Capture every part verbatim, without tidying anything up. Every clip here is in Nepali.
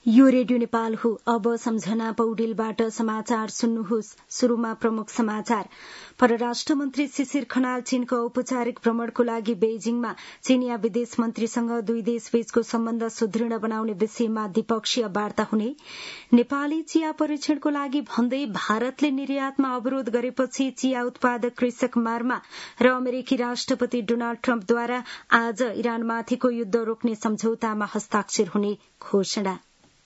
यो रेडियो नेपाल हो। अब सम्झना पौडेलबाट समाचार सुन्नुहोस्। शुरूमा प्रमुख समाचार। परराष्ट्र मन्त्री शिशिर खनाल चीनको औपचारिक भ्रमणको लागि बेइजिङमा चीनिया विदेश मन्त्रीसँग दुई देशबीचको सम्बन्ध सुदृढ़ बनाउने विषयमा द्विपक्षीय वार्ता हुने। नेपाली चिया परीक्षणको लागि भन्दै भारतले निर्यातमा अवरोध गरेपछि चिया उत्पादक कृषक मारमा र अमेरिकी राष्ट्रपति डोनाल्ड ट्रम्पद्वारा आज इरानमाथिको युद्ध रोक्ने सम्झौतामा हस्ताक्षर हुने घोषणा।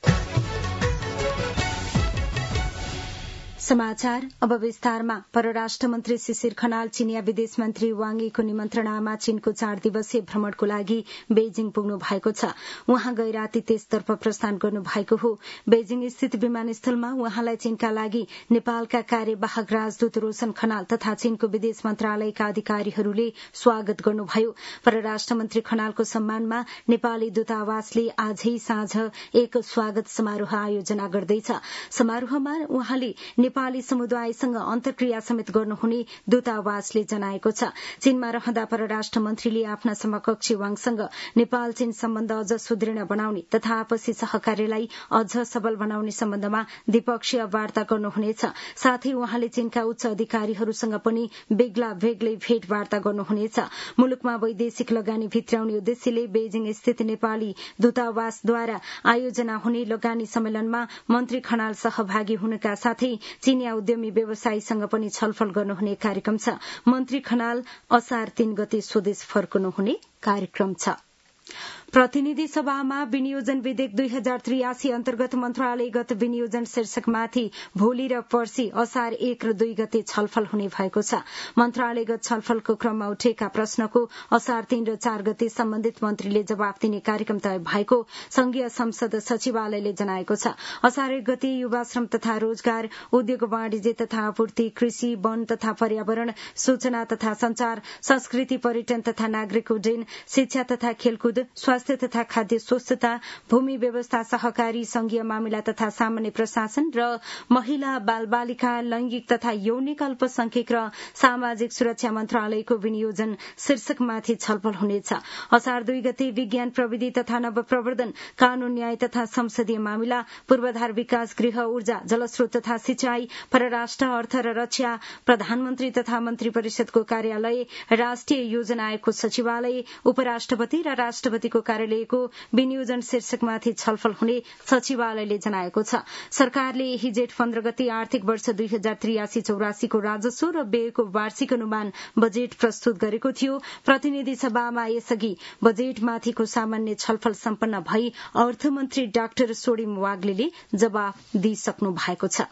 समाचार अब विस्तारमा। परराष्ट्र मन्त्री शिशिर खनाल चीनिया विदेश मन्त्री वाङ यीको निमन्त्रणामा चीनको चार दिवसीय भ्रमणको लागि बेइजिङ पुग्नु भएको छ। उहाँ गै राति त्यसतर्फ प्रस्थान गर्नु भएको हो। बेइजिङ स्थित विमानस्थलमा उहाँलाई चीनका लागि नेपालका कार्यवाहक राजदूत रोशन खनाल तथा चीनको विदेश मन्त्रालयका अधिकारीहरूले स्वागत गर्नुभयो। परराष्ट्र मन्त्री खनालको सम्मानमा नेपाली दूतावासले आजै साँझ एक स्वागत समारोह आयोजना गर्दैछ। समारोहमा उहाँले नेपाली समुदायसँग अन्तर्क्रिया समेत गर्नुहुने दूतावासले जनाएको छ। चीनमा रहँदा परराष्ट्र मन्त्रीले आफ्ना समकक्षी वाङसँग नेपाल चीन सम्बन्ध अझ सुदृढ़ बनाउने तथा आपसी सहकार्यलाई अझ सबल बनाउने सम्बन्धमा द्विपक्षीय वार्ता गर्नुहुनेछ। साथै उहाँले चीनका उच्च अधिकारीहरूसँग पनि बेग्ला बेग्लै भेटवार्ता गर्नुहुनेछ। मुलुकमा वैदेशिक लगानी भित्राउने उद्देश्यले बेइजिङ स्थित नेपाली दूतावासद्वारा आयोजना हुने लगानी सम्मेलनमा मन्त्री खनाल सहभागी हुनका साथै चीनिया उद्यमी व्यवसायीसँग पनि छलफल गर्नुहुने कार्यक्रम छ। मन्त्री खनाल असार तीन गते स्वदेश फर्कनुहुने कार्यक्रम छ। प्रतिनिधि सभामा विनियोजन विधेयक दुई हजार त्रियासी अन्तर्गत मन्त्रालयगत विनियोजन शीर्षकमाथि भोलि र पर्सि असार एक र दुई गते छलफल हुने भएको छ। मन्त्रालयगत छलफलको क्रममा उठेका प्रश्नको असार तीन र चार गते सम्बन्धित मन्त्रीले जवाफ दिने कार्यक्रम तय भएको संघीय संसद सचिवालयले जनाएको छ। असार एक गते युवा श्रम तथा रोजगार, उद्योग वाणिज्य तथा आपूर्ति, कृषि, वन तथा पर्यावरण, सूचना तथा संचार, संस्कृति, पर्यटन तथा नागरिक उड्डयन, शिक्षा तथा खेलकुद, स्वास्थ्य तथा खाद्य स्वच्छता, भूमि व्यवस्था, सहकारी, संघीय मामिला तथा सामान्य प्रशासन र महिला, बालबालिका, लैंगिक तथा यौनिक अल्पसंख्यक र सामाजिक सुरक्षा मन्त्रालयको विनियोजन शीर्षकमाथि छलफल हुनेछ। असार दुई गते विज्ञान प्रविधि तथा नवप्रवर्धन, कानून न्याय तथा संसदीय मामिला, पूर्वाधार विकास, गृह, ऊर्जा, जलस्रोत तथा सिंचाई, परराष्ट्र, अर्थ र रक्षा, प्रधानमन्त्री तथा मन्त्री परिषदको कार्यालय, राष्ट्रिय योजना आयोगको सचिवालय, उपराष्ट्रपति र राष्ट्रपतिको कार्यालयको विनियोजन शीर्षकमाथि छलफल हुने सचिवालयले जनाएको छ। सरकारले यही जेठ पन्ध्र गते आर्थिक वर्ष दुई हजार त्रियासी चौरासीको राजस्व र व्ययको वार्षिक अनुमान बजेट प्रस्तुत गरेको थियो। प्रतिनिधि सभामा यसअघि बजेटमाथिको सामान्य छलफल सम्पन्न भई अर्थमन्त्री डाक्टर सोडिम वाग्लेले जवाफ दिइसक्नु भएको छ।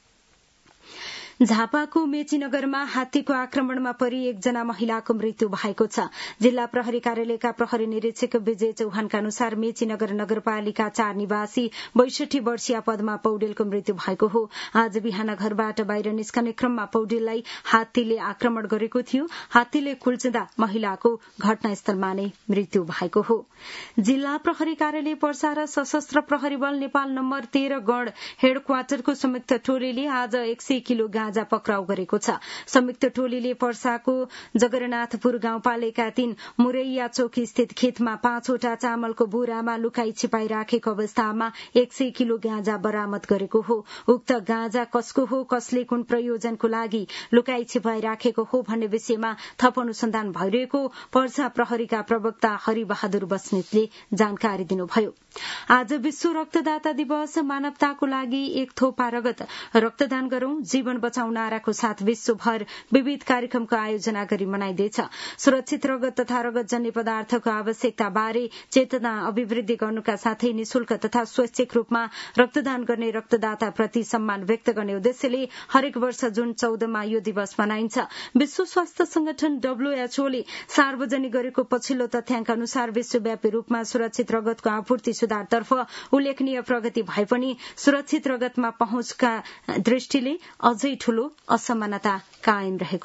झापाको मेचीनगरमा हात्तीको आक्रमणमा परि एकजना महिलाको मृत्यु भएको छ। जिल्ला प्रहरी कार्यालयका प्रहरी निरीक्षक विजय चौहानका अनुसार मेचीनगर नगरपालिका चार निवासी बैसठी वर्षीय पद्मा पौडेलको मृत्यु भएको हो। आज बिहान घरबाट बाहिर निस्कने क्रममा पौडेललाई हात्तीले आक्रमण गरेको थियो। हात्तीले कुल्चिँदा महिलाको घटनास्थलमा नै मृत्यु भएको हो। जिल्ला प्रहरी कार्यालय पर्सा र सशस्त्र प्रहरी बल नेपाल नम्बर तेह्र गण हेडक्वार्टरको संयुक्त टोलीले आज एक सय किलो गाँजा पक्राउ गरेको छ। संयुक्त टोलीले पर्साको जगरनाथपुर गाउँपालिका तीन मुरैया चौकी स्थित खेतमा पाँचवटा चामलको बोरामा लुकाई छिपाई राखेको अवस्थामा एक सय किलो गाँजा बरामद गरेको हो। उक्त गाँजा कसको हो, कसले कुन प्रयोजनको लागि लुकाई छिपाई राखेको हो भन्ने विषयमा थप अनुसन्धान भइरहेको पर्सा प्रहरीका प्रवक्ता हरिबहादुर बस्नेतले जानकारी दिनुभयो। आज विश्व रक्तदाता दिवस। मानवताको लागि एक थोपा रगत रक्तदान गरौं, जीवन बचाउँ नाराको साथ विश्वभर विविध कार्यक्रमको आयोजना गरी मनाइँदैछ। सुरक्षित रगत तथा रगतजन्य पदार्थको आवश्यकता बारे चेतना अभिवृद्धि गर्नुका साथै निशुल्क तथा स्वैच्छिक रूपमा रक्तदान गर्ने रक्तदाता प्रति सम्मान व्यक्त गर्ने उद्देश्यले हरेक वर्ष जुन चौधमा यो दिवस मनाइन्छ। विश्व स्वास्थ्य संगठन डब्ल्यूएचओले सार्वजनिक गरेको पछिल्लो तथ्याङ्क अनुसार विश्वव्यापी रूपमा सुरक्षित रगतको आपूर्ति सुधारतर्फ उल्लेखनीय प्रगति भए पनि सुरक्षित रगतमा पहुँचका दृष्टिले अझै ठूलो असमानता कायम रहेको छ।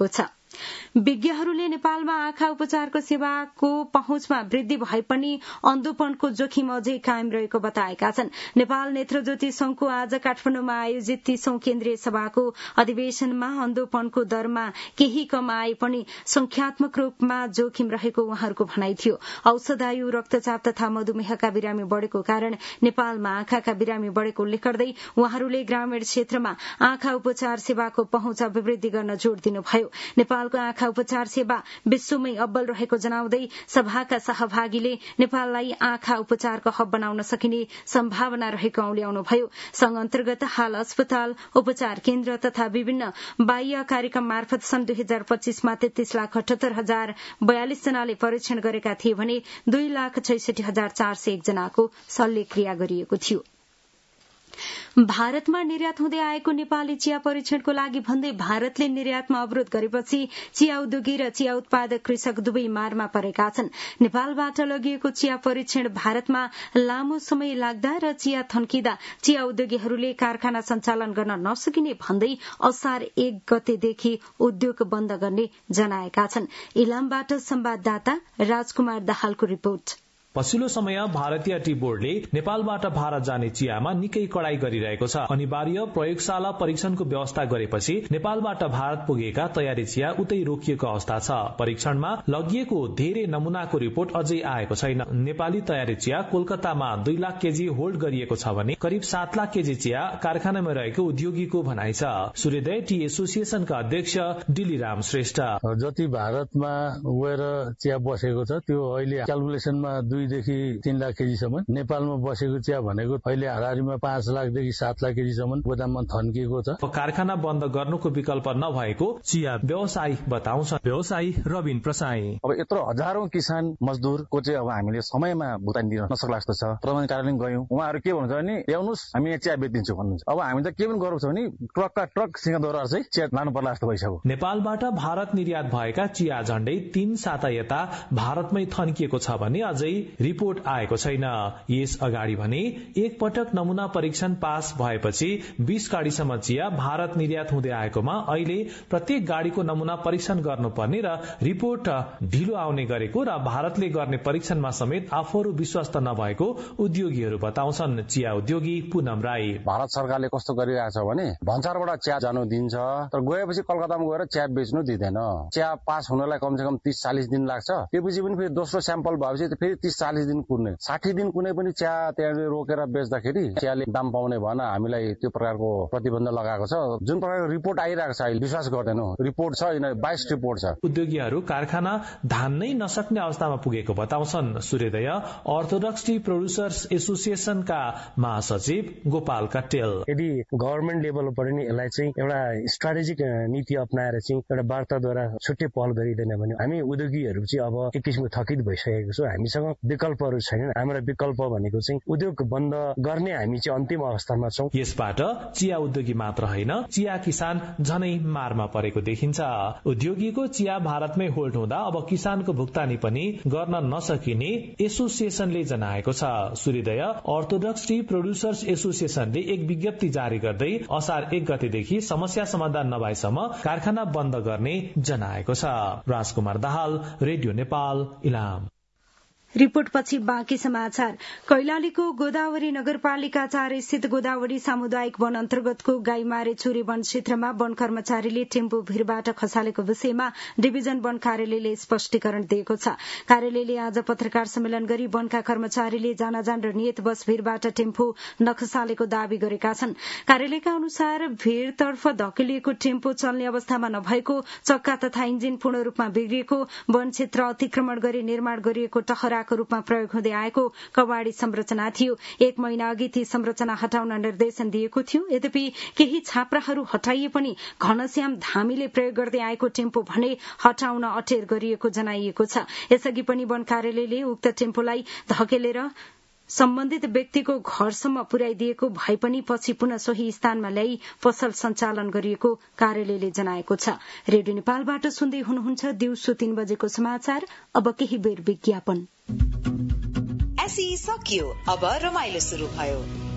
विज्ञहरूले नेपालमा आँखा उपचारको सेवाको पहुँचमा वृद्धि भए पनि अन्धोपनको जोखिम अझै कायम रहेको बताएका छन्। नेपाल नेत्रज्योति संघको आज काठमाडौँमा आयोजित तीसौं केन्द्रीय सभाको अधिवेशनमा अन्धोपनको दरमा केही कम आए पनि संख्यात्मक रूपमा जोखिम रहेको उहाँहरूको भनाइ थियो। औषधायु रक्तचाप तथा मधुमेहका बिरामी बढ़ेको कारण नेपालमा आँखाका बिरामी बढ़ेको उल्लेख गर्दै उहाँहरूले ग्रामीण क्षेत्रमा आँखा उपचार सेवाको पहुँच अभिवृद्धि गर्न जोड़ दिनुभयो। नेपालको आँखा उपचार सेवा विश्वमै अब्बल रहेको जनाउँदै सभाका सहभागीले नेपाललाई आँखा उपचारको हब बनाउन सकिने सम्भावना रहेको औल्याउनुभयो। संघ अन्तर्गत हाल अस्पताल, उपचार केन्द्र तथा विभिन्न बाह्य कार्यक्रम मार्फत सन् दुई हजार पच्चीसमा तेत्तीस लाख अठहत्तर हजार बयालिस जनाले परीक्षण गरेका थिए भने दुई लाख छैसठी हजार चार सय एक जनाको शल्यक्रिया गरिएको थियो। भारतमा निर्यात हुँदै आएको नेपाली चिया परीक्षणको लागि भन्दै भारतले निर्यातमा अवरोध गरेपछि चिया उद्योगी र चिया उत्पादक कृषक दुवै मारमा परेका छन्। नेपालबाट लगिएको चिया परीक्षण भारतमा लामो समय लाग्दा र चिया थन्किँदा चिया उद्योगीहरूले कारखाना सञ्चालन गर्न नसकिने भन्दै असार एक गतेदेखि उद्योग बन्द गर्ने जनाएका छन्। इलामबाट संवाददाता राजकुमार दाहालको रिपोर्ट। पछिल्लो समय भारतीय टी बोर्डले नेपालबाट भारत जाने चियामा निकै कडाई गरिरहेको छ। अनिवार्य प्रयोगशाला परीक्षणको व्यवस्था गरेपछि नेपालबाट भारत पुगेका तयारी चिया उतै रोकिएको अवस्था छ। परीक्षणमा लगिएको धेरै नमूनाको रिपोर्ट अझै आएको छैन। नेपाली तयारी चिया कोलकातामा दुई लाख केजी होल्ड गरिएको छ भने करिब सात लाख केजी चिया कारखानामा रहेको उद्योगीको भनाइ छ। सूर्योदय टी एसोसिएसनका अध्यक्ष डिलिराम श्रेष्ठ, जति भारतमा गएर चिया बसेको छ त्यो अहिले क्यालकुलेसनमा दुईदेखि तीन लाख केजीसम्म, नेपालमा बसेको चिया भनेको अहिले हाराहारीमा पाँच लाखदेखि सात लाख केजीसम्म गोदाममा थन्किएको छ। कारखाना बन्द गर्नुको विकल्प नभएको चिया व्यवसायी बताउँछ। व्यवसायी रबिन प्रसाई, अब यत्रो हजारौं किसान मजदुरको चाहिँ अब हामीले समयमा भुक्तानी दिन नसक्ला जस्तो छ। प्रबन्धन कार्यालय गयौं, उहाँहरू के भन्नुहुन्छ भने ल्याउनुहोस् हामी यहाँ चिया बेचिदिन्छौँ भन्नुहुन्छ। अब हामी त के पनि गर्छौँ भने ट्रकका ट्रक सिंहदरबार चाहिँ चिया लानु पर्ला जस्तो भइसक्यो। नेपालबाट भारत निर्यात भएका चिया झण्डै तीन साता यता भारतमै थन्किएको छ भने अझै रिपोर्ट आएको छैन। यस अगाडि भने एक पटक नमूना परीक्षण पास भएपछि बीस गाडीसम्म चिया भारत निर्यात हुँदै आएकोमा अहिले प्रत्येक गाडीको नमूना परीक्षण गर्नुपर्ने र रिपोर्ट ढिलो आउने गरेको र भारतले गर्ने परीक्षणमा समेत आफूहरू विश्वस्त नभएको उद्योगीहरू बताउँछन्। चिया उद्योगी पूनम राई, भारत सरकारले कस्तो गरिरहेछ भने भन्सारबाट चिया जानु दिन्छ, तर गएपछि कलकत्तामा गएर चिया बेच्नु दिँदैन। चिया पास हुनलाई कमसे कम तीस चालिस दिन लाग्छ। त्यसपछि पनि फेरि दोस्रो स्याम्पल भएपछि फेरि तीस चालिस दिन कुर्ने, साठी दिन कुनै पनि चिया त्यहाँ रोकेर बेच्दाखेरि चियाले दाम पाउने भएन। हामीलाई त्यो प्रकारको प्रतिबन्ध लगाएको छ। जुन प्रकारको रिपोर्ट आइरहेको छ अहिले विश्वास गर्दैनौ। रिपोर्ट छ, बाइस रिपोर्ट छ। उद्योगीहरू कारखाना धान्नै नसक्ने अवस्थामा पुगेको बताउँछन्। सूर्योदय अर्थोडक्स टी प्रोड्युसर्स एसोसिएसनका महासचिव गोपाल कटेल, यदि गभर्नमेन्ट लेभलबाट नि यसलाई चाहिँ एउटा स्ट्राटेजिक नीति अपनाएर चाहिँ एउटा वार्ताद्वारा छुट्टै पहल गरिँदैन भने हामी उद्योगीहरू चाहिँ अब एक किसिमको थकित भइसकेको छौँ। हामीसँग विकल्पहरू छैनन्। हाम्रो विकल्प भनेको चाहिँ उद्योग बन्द गर्ने हामी चाहिँ अन्तिम अवस्थामा छौँ। यसबाट चिया उद्योगी मात्र होइन, चिया किसान झनै मारमा परेको देखिन्छ। उद्योगीको चिया भारतमै होल्ड हुँदा अब किसानको भुक्तानी पनि गर्न नसकिने एसोसिएसनले जनाएको छ। सूर्योदय अर्थोडक्स टी प्रोड्युसर्स एसोसिएसनले एक विज्ञप्ति जारी गर्दै असार एक गतेदेखि समस्या समाधान नभएसम्म कारखाना बन्द गर्ने जनाएको छ। राजकुमार दाहाल, रेडियो नेपाल, इलाम। रिपोर्टपछि बाँकी समाचार। कैलालीको गोदावरी नगरपालिका चार स्थित गोदावरी सामुदायिक वन अन्तर्गतको गाईमारे चुरे वन क्षेत्रमा वन कर्मचारीले टेम्पो भिरबाट खसालेको विषयमा डिभिजन वन कार्यालयले स्पष्टीकरण दिएको छ। कार्यालयले आज पत्रकार सम्मेलन गरी वनका कर्मचारीले जानाजान र नियत बस भिरबाट टेम्पो नखसालेको दावी गरेका छन्। कार्यालयका अनुसार भिरतर्फ धकेलिएको टेम्पो चल्ने अवस्थामा नभएको, चक्का तथा इन्जिन पूर्ण रूपमा बिग्रिएको, वन क्षेत्र अतिक्रमण गरी निर्माण गरिएको टहरा को रूपमा प्रयोग हुँदै आएको कवाडी संरचना थियो। एक महिना अघि ती संरचना हटाउन निर्देशन दिएको थियो। यद्यपि केही छाप्राहरू हटाइए पनि घनश्याम धामीले प्रयोग गर्दै आएको टेम्पो भने हटाउन अटेर गरिएको जनाइएको छ। यसअघि पनि वन कार्यालयले उक्त टेम्पोलाई धकेलेर सम्बन्धित व्यक्तिको घरसम्म पुर्याइदिएको भए पनि पछि पुनः सोही स्थानमा ल्याई पसल सञ्चालन गरिएको कार्यालयले जनाएको छ। रेडियो नेपालबाट सुन्दै हुनुहुन्छ दिउँसो तीन बजेको समाचार। अब केही बेर विज्ञापन। एसई सकियो, अब रमाइलो सुरु भयो।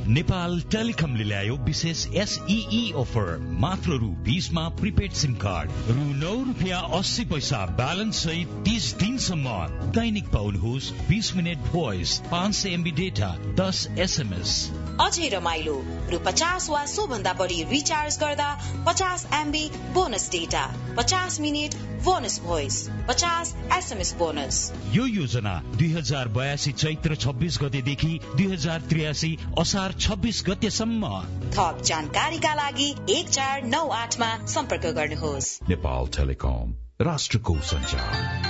नेपाल टेलिकमले ल्यायो विशेष एसईई अफर मात्र रु बीसमा प्रिपेड सिम कार्ड रु नौ रुपियाँ अस्सी पैसा ब्यालेन्स सहित तीस दिनसम्म दैनिक पाउनुहोस् बीस मिनट भोइस पाँच सय एमबी डेटा दस एसएमएस अझै रमाइलो रु पचास वा सो भन्दा बढी रिचार्ज गर्दा पचास एमबी बोनस डेटा पचास मिनट बोनस भोइस पचास एसएमएस बोनस। यो योजना दुई हजार बयासी चैत्र छब्बीस गतेदेखि दुई हजार त्रियासी असार छब्बीस गतेसम्म। थप जानकारीका लागि एक चार नौ आठमा सम्पर्क गर्नुहोस्। नेपाल टेलिकम राष्ट्रको सञ्चार।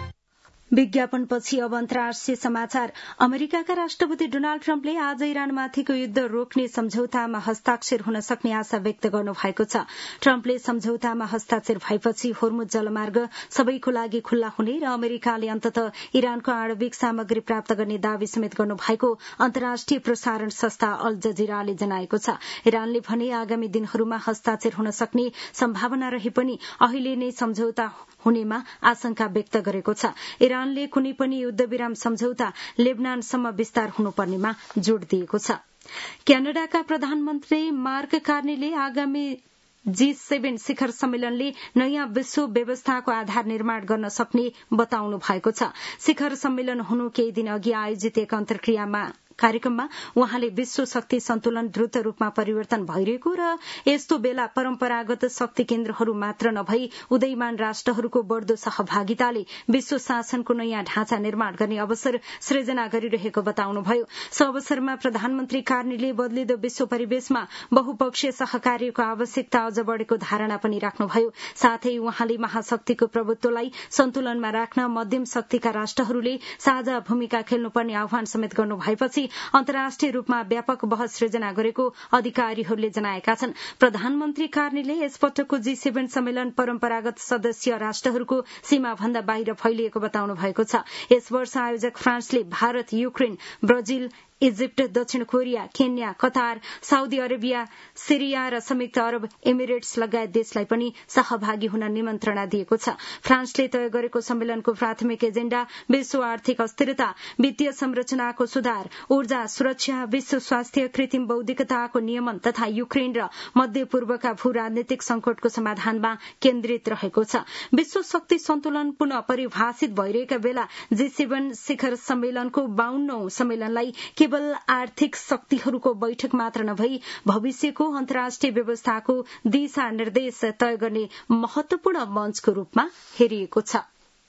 विज्ञापनपछि अब अन्तर्राष्ट्रिय समाचार। अमेरिकाका राष्ट्रपति डोनाल्ड ट्रम्पले आज इरानमाथिको युद्ध रोक्ने सम्झौतामा हस्ताक्षर हुन सक्ने आशा व्यक्त गर्नु भएको छ। ट्रम्पले सम्झौतामा हस्ताक्षर भएपछि होर्मुज जलमार्ग सबैको लागि खुल्ला हुने र अमेरिकाले अन्ततः इरानको आणविक सामग्री प्राप्त गर्ने दावी समेत गर्नु भएको अन्तर्राष्ट्रिय प्रसारण संस्था अल जजिराले जनाएको छ। इरानले भने आगामी दिनहरूमा हस्ताक्षर हुन सक्ने सम्भावना रहे पनि अहिले नै सम्झौता हुनेमा आशंका व्यक्त गरेको छ। इरानले कुनै पनि युद्धविराम सम्झौता लेबनानसम्म विस्तार हुनुपर्नेमा जोड़ दिएको छ। क्यानाडाका प्रधानमन्त्री मार्क कार्नीले आगामी जी सेभेन शिखर सम्मेलनले नयाँ विश्व व्यवस्थाको आधार निर्माण गर्न सक्ने बताउनु भएको छ। शिखर सम्मेलन हुनु केही दिन अघि आयोजित एक अन्तर्क्रियामा कार्यक्रममा उहाँले विश्व शक्ति सन्तुलन द्रुत रूपमा परिवर्तन भइरहेको र यस्तो बेला परम्परागत शक्ति केन्द्रहरू मात्र नभई उदयमान राष्ट्रहरूको बढ़दो सहभागिताले विश्व शासनको नयाँ ढाँचा निर्माण गर्ने अवसर सृजना गरिरहेको बताउनुभयो। सो अवसरमा प्रधानमन्त्री कार्नीले बदलिदो विश्व परिवेशमा बहुपक्षीय सहकार्यको आवश्यकता अझ बढ़ेको धारणा पनि राख्नुभयो। साथै उहाँले महाशक्तिको प्रभुत्वलाई सन्तुलनमा राख्न मध्यम शक्तिका राष्ट्रहरूले साझा भूमिका खेल्नुपर्ने आह्वान समेत गर्नु भएपछि अन्तर्राष्ट्रिय रूपमा व्यापक बहस सृजना गरेको अधिकारीहरूले जनाएका छन्। प्रधानमन्त्री कार्नीले यसपटकको जी सेभेन सम्मेलन परम्परागत सदस्य राष्ट्रहरूको सीमा भन्दा बाहिर फैलिएको बताउनु भएको छ। यस वर्ष आयोजक फ्रान्सले भारत, युक्रेन, ब्राजिल, इजिप्ट, दक्षिण Korea, Kenya, Qatar, Saudi Arabia, Syria र संयुक्त अरब एमिरेट्स लगायत देशलाई पनि सहभागी हुन निमन्त्रणा दिएको छ। फ्रान्सले तय गरेको सम्मेलनको प्राथमिक एजेण्डा विश्व आर्थिक अस्थिरता, वित्तीय संरचनाको सुधार, ऊर्जा सुरक्षा, विश्व स्वास्थ्य, कृत्रिम बौद्धिकताको नियमन तथा युक्रेन र मध्य पूर्वका भू राजनीतिक संकटको समाधानमा केन्द्रित रहेको छ। विश्व शक्ति सन्तुलन पुनः परिभाषित भइरहेका बेला जी सेभेन शिखर सम्मेलनको बाउन्नौ सम्मेलनलाई केवल आर्थिक शक्तिहरूको बैठक मात्र नभई भविष्यको अन्तर्राष्ट्रिय व्यवस्थाको दिशा निर्देश तय गर्ने महत्वपूर्ण मञ्चको रूपमा हेरिएको छ।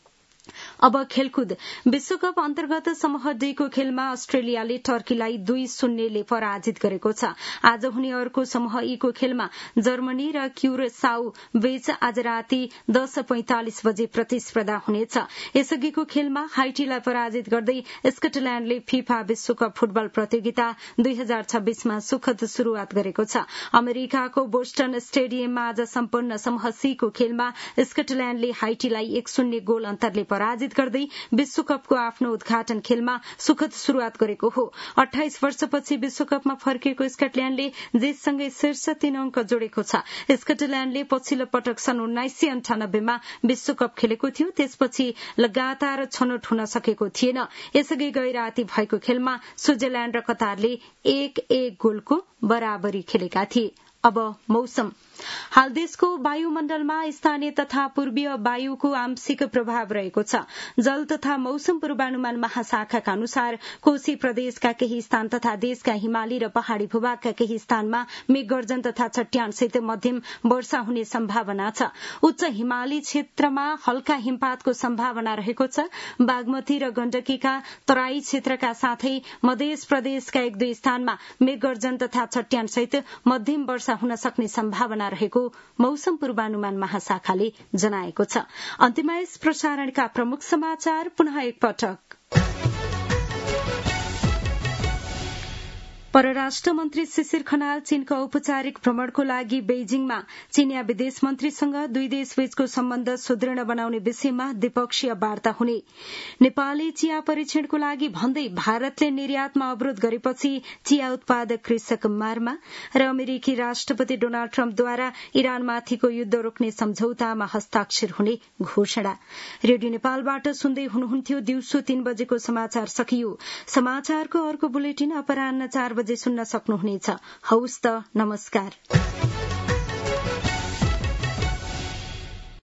अब खेलकुद। विश्वकप अन्तर्गत समूह डी को खेलमा अस्ट्रेलियाले टर्कीलाई दुई शून्यले पराजित गरेको छ। आज हुने अर्को समूह ई को खेलमा जर्मनी र क्युरेसाउ बीच आज राति दस पैंतालिस बजे प्रतिस्पर्धा हुनेछ। यसअघिको खेलमा हाइटीलाई पराजित गर्दै स्कटल्याण्डले फिफा विश्वकप फुटबल प्रतियोगिता दुई हजार छब्बीसमा सुखद शुरूआत गरेको छ। अमेरिकाको बोस्टन स्टेडियममा आज सम्पन्न समूह सी को खेलमा स्कटल्याण्डले हाइटीलाई एक शून्य गोल अन्तरले पराजित गर्दै विश्वकपको आफ्नो उद्घाटन खेलमा सुखद शुरूआत गरेको हो। अठाइस वर्षपछि विश्वकपमा फर्किएको स्कटल्याण्डले जितसँगै शीर्ष तीन अंक जोडेको छ। स्कटल्याण्डले पछिल्लो पटक सन् उन्नाइस सय अन्ठानब्बेमा विश्वकप खेलेको थियो। त्यसपछि लगातार छनौट हुन सकेको थिएन। यसअघि गै राति भएको खेलमा स्विजरल्याण्ड र कतारले एक एक गोलको बराबरी खेलेका थिए। अब मौसम। हाल देशको वायुमण्डलमा स्थानीय तथा पूर्वीय वायुको आंशिक प्रभाव रहेको छ। जल तथा मौसम पूर्वानुमान महाशाखाका अनुसार कोशी प्रदेशका केही स्थान तथा देशका हिमाली र पहाड़ी भूभागका केही स्थानमा मेघगर्जन तथा छट्याङसहित मध्यम वर्षा हुने सम्भावना छ। उच्च हिमाली क्षेत्रमा हल्का हिमपातको सम्भावना रहेको छ। बागमती र गण्डकीका तराई क्षेत्रका साथै मध्य प्रदेशका एक दुई स्थानमा मेघगर्जन तथा छट्याङसहित मध्यम वर्षा हुन सक्ने सम्भावना रहेको मौसम पूर्वानुमान महाशाखाले जनाएको छ। अन्त्यमा यस प्रसारणका प्रमुख समाचार पुनः एकपटक। परराष्ट्र मन्त्री शिशिर खनाल चीनको औपचारिक भ्रमणको लागि बेइजिङमा चीनिया विदेश मन्त्रीसँग दुई देशबीचको सम्बन्ध सुदृढ़ बनाउने विषयमा द्विपक्षीय वार्ता हुने। नेपाली चिया परीक्षणको लागि भन्दै भारतले निर्यातमा अवरोध गरेपछि चिया उत्पादक कृषक मारमा र अमेरिकी राष्ट्रपति डोनाल्ड ट्रम्पद्वारा इरानमाथिको युद्ध रोक्ने सम्झौतामा हस्ताक्षर हुने घोषणा। रेडियो नेपालबाट सुन्दै हुनुहुन्थ्यो दिउँसो तीन बजेको समाचार सकियो। समाचारको अर्को बुलेटिन अपराह्न चार बजे सुन्न सक्नुहुनेछ। हौस् त, नमस्कार।